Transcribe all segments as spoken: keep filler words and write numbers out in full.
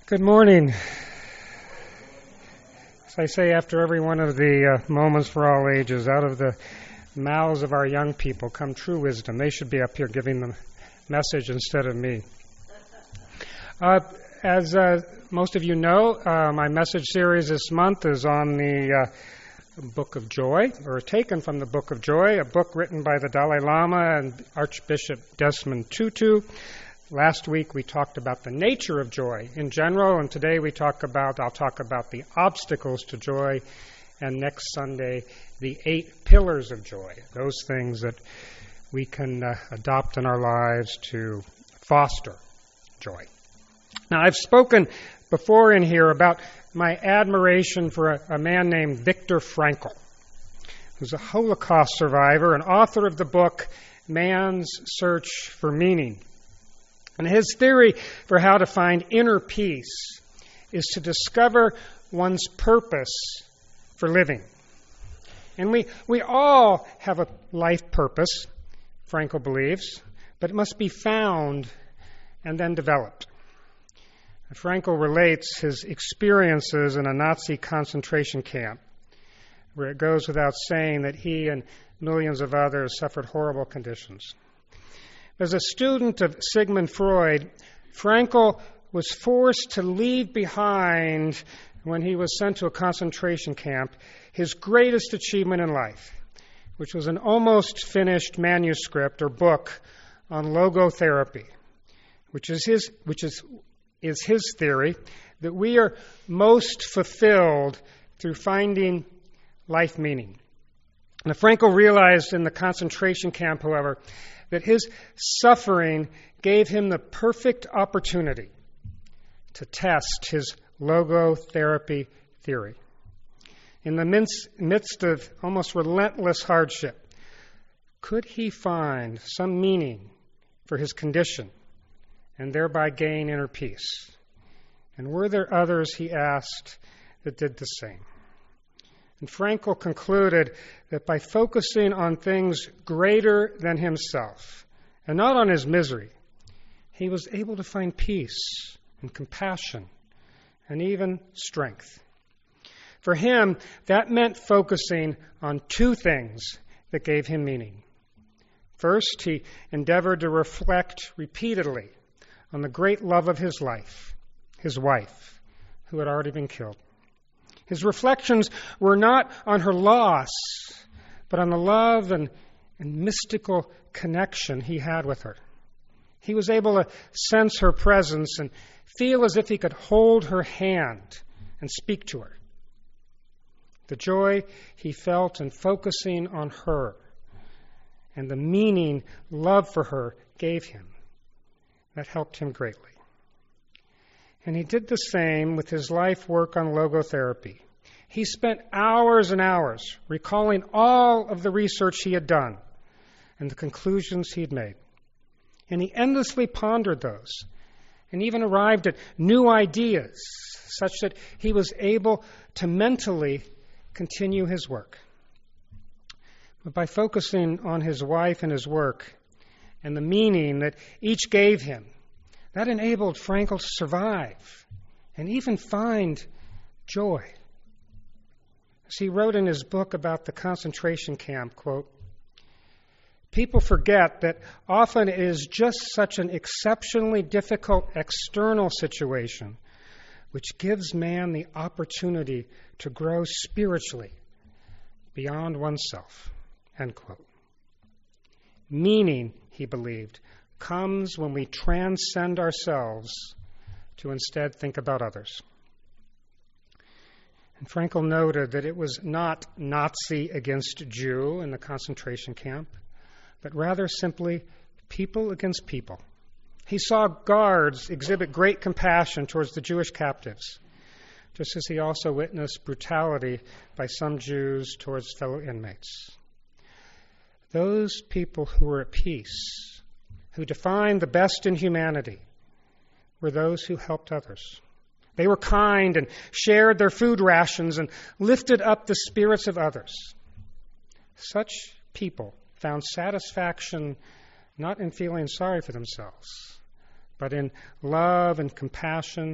Good morning. As I say after every one of the uh, moments for all ages, out of the mouths of our young people come true wisdom. They should be up here giving the message instead of me. Uh, as uh, most of you know, uh, my message series this month is on the uh, Book of Joy, or taken from the Book of Joy, a book written by the Dalai Lama and Archbishop Desmond Tutu. Last week we talked about the nature of joy in general, and today we talk about, I'll talk about the obstacles to joy, and next Sunday, the eight pillars of joy, those things that we can uh, adopt in our lives to foster joy. Now, I've spoken before in here about my admiration for a, a man named Viktor Frankl, who's a Holocaust survivor and author of the book Man's Search for Meaning. And his theory for how to find inner peace is to discover one's purpose for living. And we, we all have a life purpose, Frankl believes, but it must be found and then developed. Frankl relates his experiences in a Nazi concentration camp, where it goes without saying that he and millions of others suffered horrible conditions. As a student of Sigmund Freud, Frankl was forced to leave behind, when he was sent to a concentration camp, his greatest achievement in life, which was an almost finished manuscript or book on logotherapy, which is his, which is, is his theory that we are most fulfilled through finding life meaning. Now, Frankl realized in the concentration camp, however, that his suffering gave him the perfect opportunity to test his logotherapy theory. In the midst of almost relentless hardship, could he find some meaning for his condition and thereby gain inner peace? And were there others, he asked, that did the same? And Frankl concluded that by focusing on things greater than himself and not on his misery, he was able to find peace and compassion and even strength. For him, that meant focusing on two things that gave him meaning. First, he endeavored to reflect repeatedly on the great love of his life, his wife, who had already been killed. His reflections were not on her loss, but on the love and, and mystical connection he had with her. He was able to sense her presence and feel as if he could hold her hand and speak to her. The joy he felt in focusing on her and the meaning love for her gave him, that helped him greatly. And he did the same with his life work on logotherapy. He spent hours and hours recalling all of the research he had done and the conclusions he'd made. And he endlessly pondered those and even arrived at new ideas such that he was able to mentally continue his work. But by focusing on his wife and his work and the meaning that each gave him, that enabled Frankl to survive and even find joy. As he wrote in his book about the concentration camp, quote, "People forget that often it is just such an exceptionally difficult external situation which gives man the opportunity to grow spiritually beyond oneself." End quote. Meaning, he believed, comes when we transcend ourselves to instead think about others. And Frankl noted that it was not Nazi against Jew in the concentration camp, but rather simply people against people. He saw guards exhibit great compassion towards the Jewish captives, just as he also witnessed brutality by some Jews towards fellow inmates. Those people who were at peace, who defined the best in humanity, were those who helped others. They were kind and shared their food rations and lifted up the spirits of others. Such people found satisfaction not in feeling sorry for themselves, but in love and compassion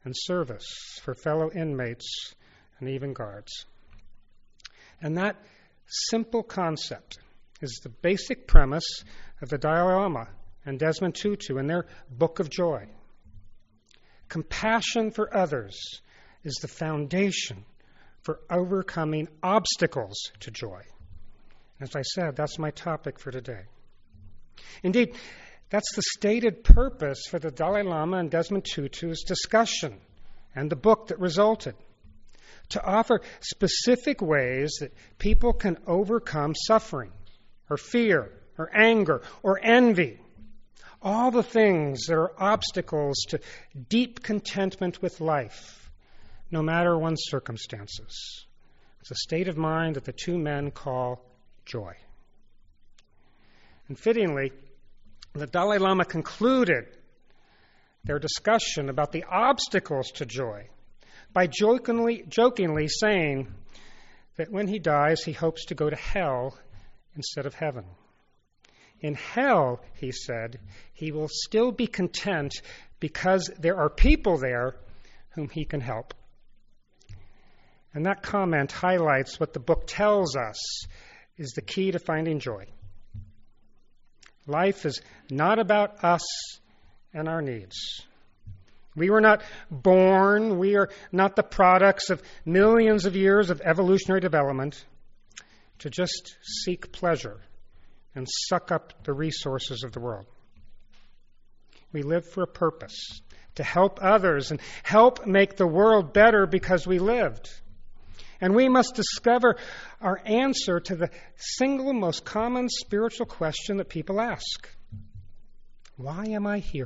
and service for fellow inmates and even guards. And that simple concept is the basic premise of the Dalai Lama and Desmond Tutu in their Book of Joy. Compassion for others is the foundation for overcoming obstacles to joy. As I said, that's my topic for today. Indeed, that's the stated purpose for the Dalai Lama and Desmond Tutu's discussion and the book that resulted, to offer specific ways that people can overcome suffering or fear or anger or envy, all the things that are obstacles to deep contentment with life, no matter one's circumstances. It's a state of mind that the two men call joy. And fittingly, the Dalai Lama concluded their discussion about the obstacles to joy by jokingly, jokingly saying that when he dies, he hopes to go to hell instead of heaven. In hell, he said, he will still be content because there are people there whom he can help. And that comment highlights what the book tells us is the key to finding joy. Life is not about us and our needs. We were not born, we are not the products of millions of years of evolutionary development to just seek pleasure and suck up the resources of the world. We live for a purpose, to help others and help make the world better because we lived. And we must discover our answer to the single most common spiritual question that people ask. Why am I here?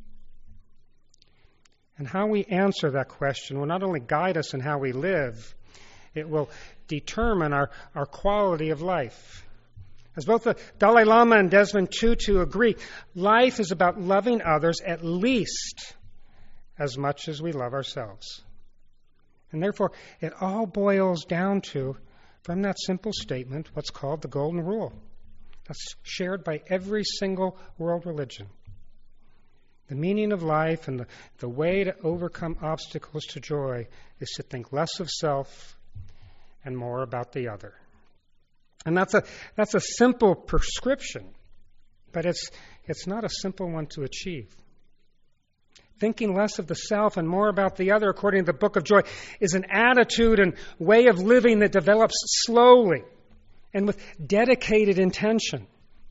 And how we answer that question will not only guide us in how we live, it will determine our, our quality of life. As both the Dalai Lama and Desmond Tutu agree, life is about loving others at least as much as we love ourselves. And therefore, it all boils down to, from that simple statement, what's called the Golden Rule. That's shared by every single world religion. The meaning of life and the, the way to overcome obstacles to joy is to think less of self and more about the other. And that's a that's a simple prescription, but it's it's not a simple one to achieve. Thinking less of the self and more about the other, according to the Book of Joy, is an attitude and way of living that develops slowly and with dedicated intention.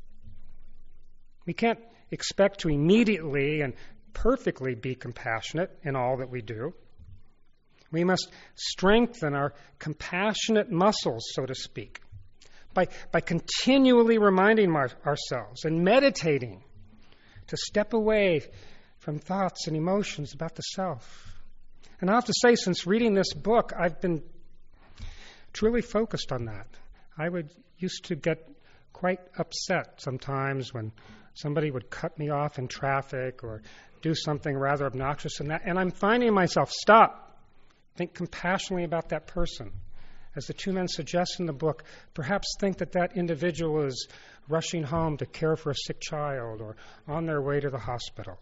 We can't expect to immediately and perfectly be compassionate in all that we do. We must strengthen our compassionate muscles, so to speak, by, by continually reminding our, ourselves and meditating to step away from thoughts and emotions about the self. And I have to say, since reading this book, I've been truly focused on that. I would used to get quite upset sometimes when somebody would cut me off in traffic or do something rather obnoxious than that. And I'm finding myself, stop, think compassionately about that person. As the two men suggest in the book, perhaps think that that individual is rushing home to care for a sick child or on their way to the hospital.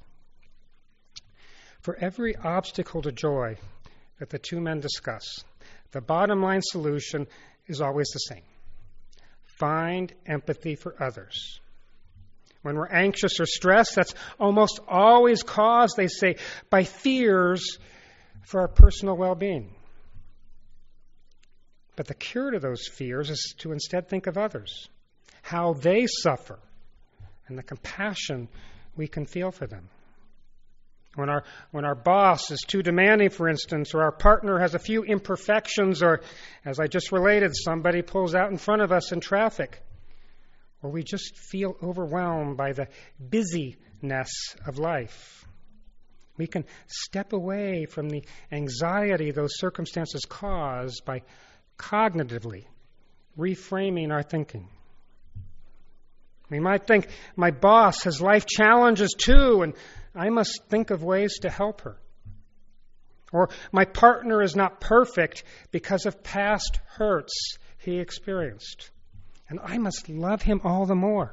For every obstacle to joy that the two men discuss, the bottom line solution is always the same. Find empathy for others. When we're anxious or stressed, that's almost always caused, they say, by fears for our personal well-being. But the cure to those fears is to instead think of others, how they suffer, and the compassion we can feel for them. When our when our boss is too demanding, for instance, or our partner has a few imperfections, or, as I just related, somebody pulls out in front of us in traffic, or we just feel overwhelmed by the busyness of life, we can step away from the anxiety those circumstances cause by cognitively reframing our thinking. We might think, my boss has life challenges too, and I must think of ways to help her. Or my partner is not perfect because of past hurts he experienced, and I must love him all the more.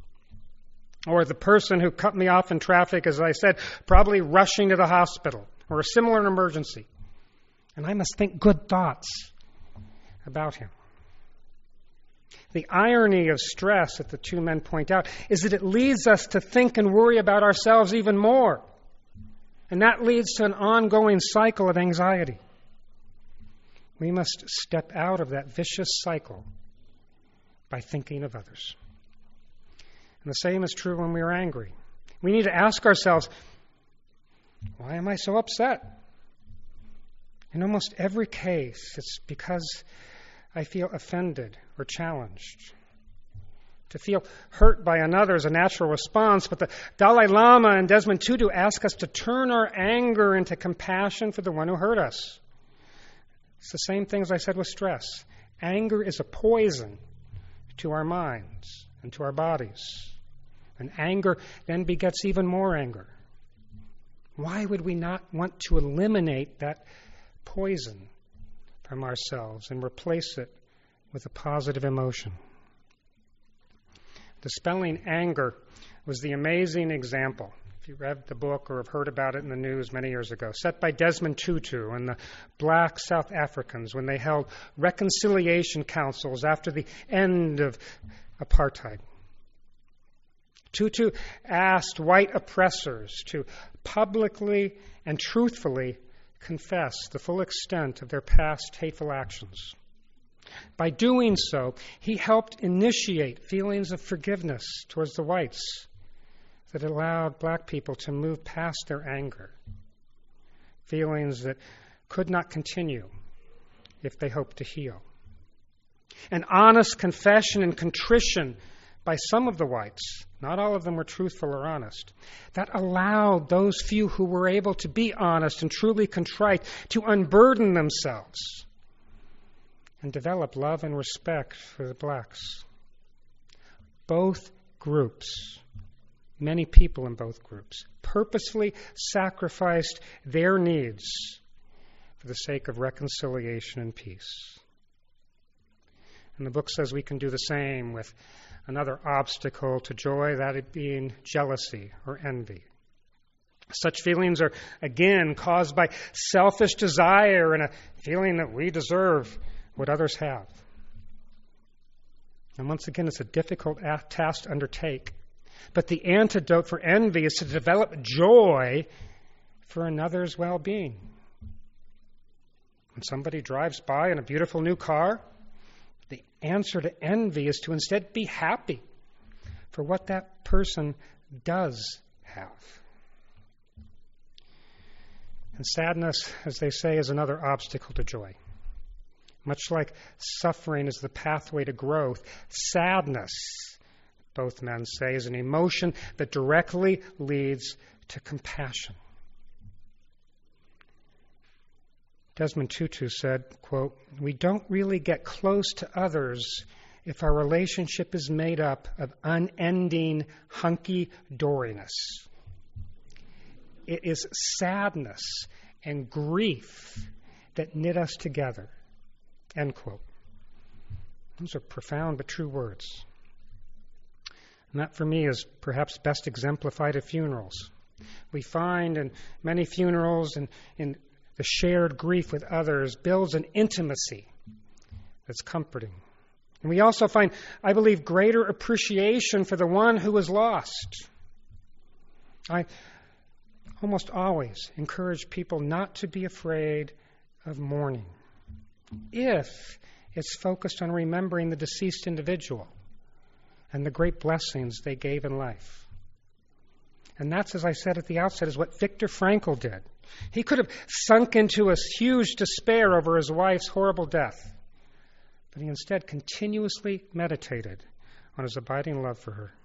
Or the person who cut me off in traffic, as I said, probably rushing to the hospital, or a similar emergency. And I must think good thoughts about him. The irony of stress that the two men point out is that it leads us to think and worry about ourselves even more. And that leads to an ongoing cycle of anxiety. We must step out of that vicious cycle by thinking of others. And the same is true when we are angry. We need to ask ourselves, why am I so upset? In almost every case, it's because I feel offended or challenged. To feel hurt by another is a natural response, but the Dalai Lama and Desmond Tutu ask us to turn our anger into compassion for the one who hurt us. It's the same thing as I said with stress. Anger is a poison to our minds and to our bodies. And anger then begets even more anger. Why would we not want to eliminate that poison from ourselves and replace it with a positive emotion? Dispelling Anger was the amazing example, if you read the book or have heard about it in the news many years ago, set by Desmond Tutu and the black South Africans when they held reconciliation councils after the end of apartheid. Tutu asked white oppressors to publicly and truthfully confess the full extent of their past hateful actions. By doing so, he helped initiate feelings of forgiveness towards the whites that allowed black people to move past their anger, feelings that could not continue if they hoped to heal. An honest confession and contrition by some of the whites, not all of them were truthful or honest, that allowed those few who were able to be honest and truly contrite to unburden themselves and develop love and respect for the blacks. Both groups, many people in both groups, purposefully sacrificed their needs for the sake of reconciliation and peace. And the book says we can do the same with another obstacle to joy, that being jealousy or envy. Such feelings are, again, caused by selfish desire and a feeling that we deserve what others have. And once again, it's a difficult task to undertake. But the antidote for envy is to develop joy for another's well-being. When somebody drives by in a beautiful new car, the answer to envy is to instead be happy for what that person does have. And sadness, as they say, is another obstacle to joy. Much like suffering is the pathway to growth, sadness, both men say, is an emotion that directly leads to compassion. Desmond Tutu said, quote, "We don't really get close to others if our relationship is made up of unending hunky-doriness. It is sadness and grief that knit us together." End quote. Those are profound but true words. And that, for me, is perhaps best exemplified at funerals. We find in many funerals and in the shared grief with others builds an intimacy that's comforting. And we also find, I believe, greater appreciation for the one who was lost. I almost always encourage people not to be afraid of mourning if it's focused on remembering the deceased individual and the great blessings they gave in life. And that's, as I said at the outset, is what Viktor Frankl did. He could have sunk into a huge despair over his wife's horrible death, but he instead continuously meditated on his abiding love for her.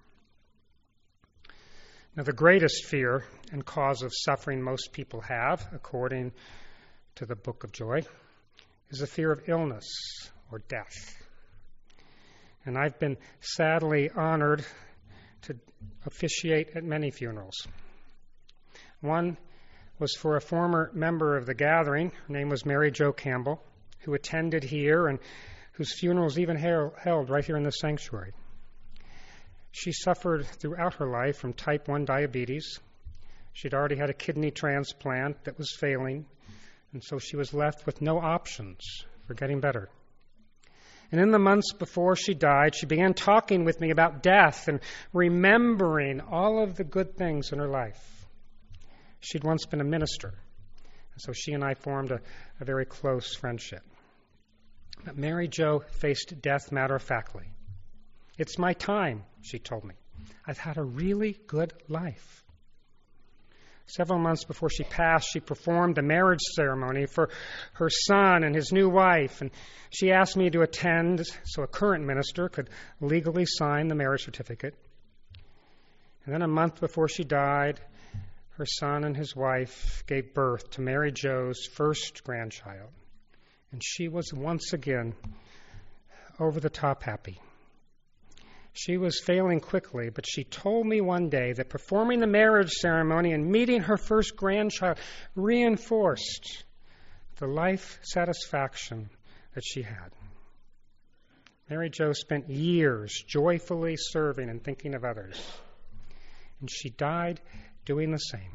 Now, the greatest fear and cause of suffering most people have, according to the Book of Joy, is the fear of illness or death. And I've been sadly honored to officiate at many funerals. One was for a former member of the gathering. Her name was Mary Jo Campbell, who attended here and whose funeral was even held right here in the sanctuary. She suffered throughout her life from type one diabetes. She'd already had a kidney transplant that was failing, and so she was left with no options for getting better. And in the months before she died, she began talking with me about death and remembering all of the good things in her life. She'd once been a minister, and so she and I formed a, a very close friendship. But Mary Jo faced death matter-of-factly. "It's my time," she told me. "I've had a really good life." Several months before she passed, she performed the marriage ceremony for her son and his new wife, and she asked me to attend so a current minister could legally sign the marriage certificate. And then a month before she died, her son and his wife gave birth to Mary Jo's first grandchild, and she was once again over the top happy. She was failing quickly, but she told me one day that performing the marriage ceremony and meeting her first grandchild reinforced the life satisfaction that she had. Mary Jo spent years joyfully serving and thinking of others, and she died doing the same.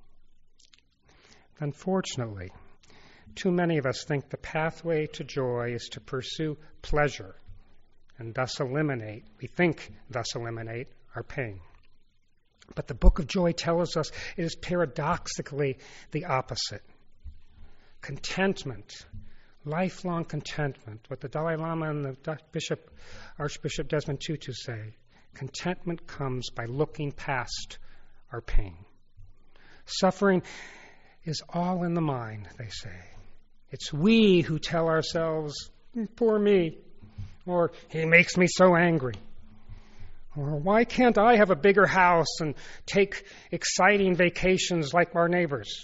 Unfortunately, too many of us think the pathway to joy is to pursue pleasure and thus eliminate, we think thus eliminate, our pain. But the Book of Joy tells us it is paradoxically the opposite. Contentment, lifelong contentment, what the Dalai Lama and the Bishop, Archbishop Desmond Tutu say, contentment comes by looking past our pain. Suffering is all in the mind, they say. It's we who tell ourselves, "Poor me," or "He makes me so angry," or "Why can't I have a bigger house and take exciting vacations like our neighbors?"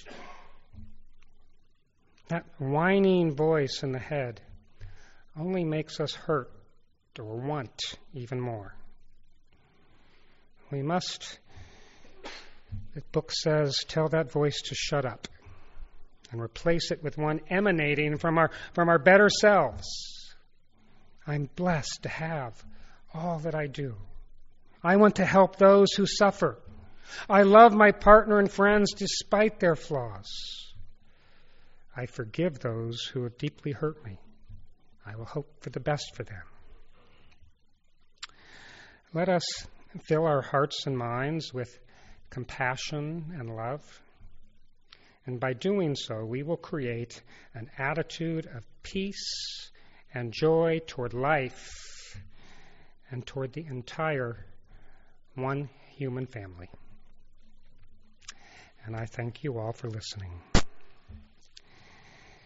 That whining voice in the head only makes us hurt or want even more. We must, the book says, tell that voice to shut up and replace it with one emanating from our from our better selves. I'm blessed to have all that I do. I want to help those who suffer. I love my partner and friends despite their flaws. I forgive those who have deeply hurt me. I will hope for the best for them. Let us fill our hearts and minds with compassion and love. And by doing so, we will create an attitude of peace and joy toward life and toward the entire one human family. And I thank you all for listening.